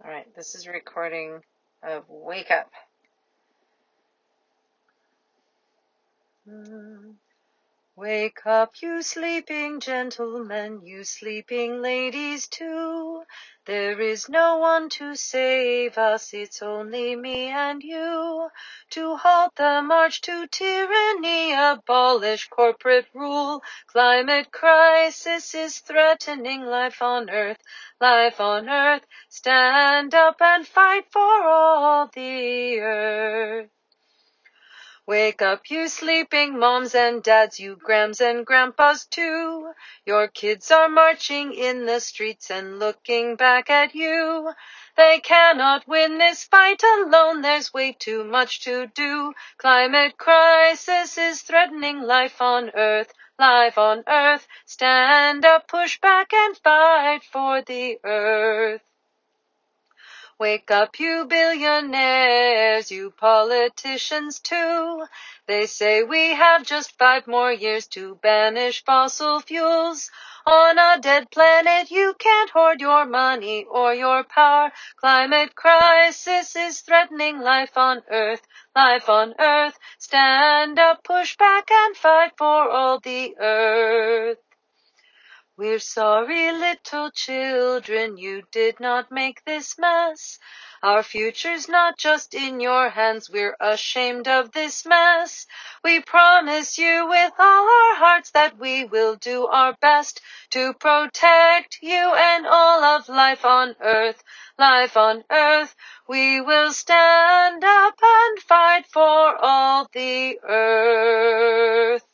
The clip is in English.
All right, this is a recording of Wake Up. Wake up, you sleeping gentlemen, you sleeping ladies too. There is no one to save us, it's only me and you. To halt the march to tyranny, abolish corporate rule. Climate crisis is threatening life on Earth, life on Earth. Stand up and fight for all the Earth. Wake up, you sleeping moms and dads, you grams and grandpas too. Your kids are marching in the streets and looking back at you. They cannot win this fight alone, there's way too much to do. Climate crisis is threatening life on Earth, life on Earth. Stand up, push back and fight for the Earth. Wake up, you billionaires, you politicians too. They say we have just 5 more years to banish fossil fuels. On a dead planet, you can't hoard your money or your power. Climate crisis is threatening life on Earth, life on Earth. Stand up, push back and fight for all the Earth. We're sorry, little children, you did not make this mess. Our future's not just in your hands, we're ashamed of this mess. We promise you with all our hearts that we will do our best to protect you and all of life on Earth, life on Earth. We will stand up and fight for all the Earth.